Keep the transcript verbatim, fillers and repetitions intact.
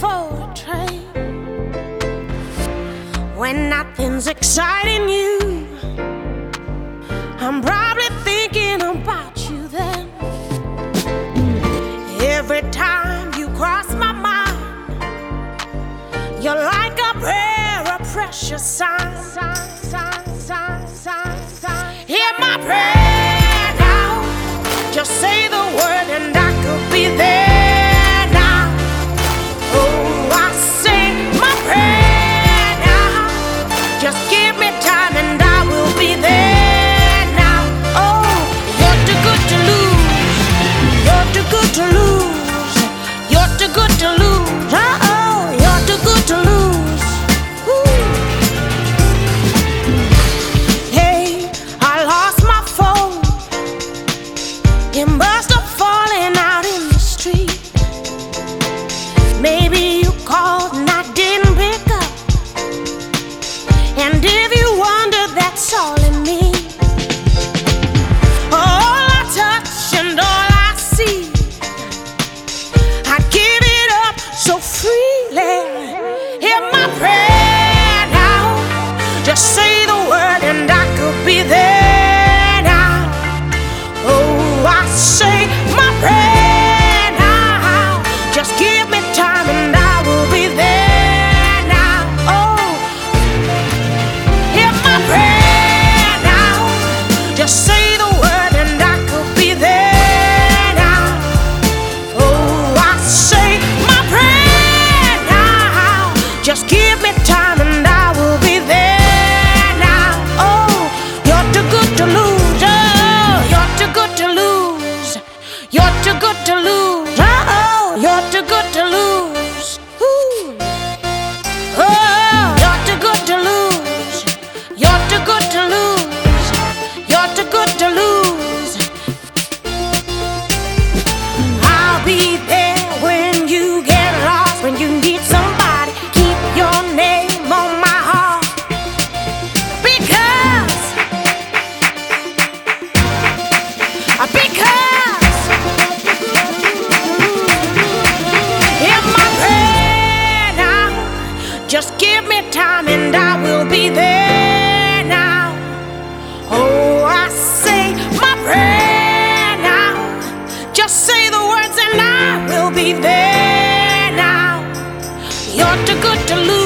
for a train when nothing's exciting you. I'm probably thinking about you then. Every time you cross my mind, you're like a prayer, a precious sign. sign, sign, sign, sign, sign. Hear my prayer now. Just say the word and I could be there now. Oh, I say my prayer now. Just give me time and I will be there now. Oh, you're too good to lose. You're too good to lose. You're too good to lose. Oh, you're too good to lose. Ooh. Hey, I lost my phone. It must have fallen out in the street. Maybe you called and I didn't pick up. And if you wonder, that's all it means. All I touch and all I see, I give it up so freely. Hear my prayer now. Just say the word and I could be there now. Oh, I say my prayer now. Just give me time and I will be there now. Oh, hear my prayer now. Just say the word and I could be there now. Oh, I say my prayer now. Just give me time and I will be there now. Oh, you're too good to lose. Oh, you're too good to lose. You're too good to lose. Oh, you're too good to lose. Ooh. Oh, you're too good to lose. You're too good to lose. You're too good to lose. I'll be there when you get lost, when you need somebody. Keep your name on my heart. Because, because, hear my prayer now. Just give me time and I will be there now. Oh, I say my prayer now. Just say the words and I will be there now. You're too good to lose.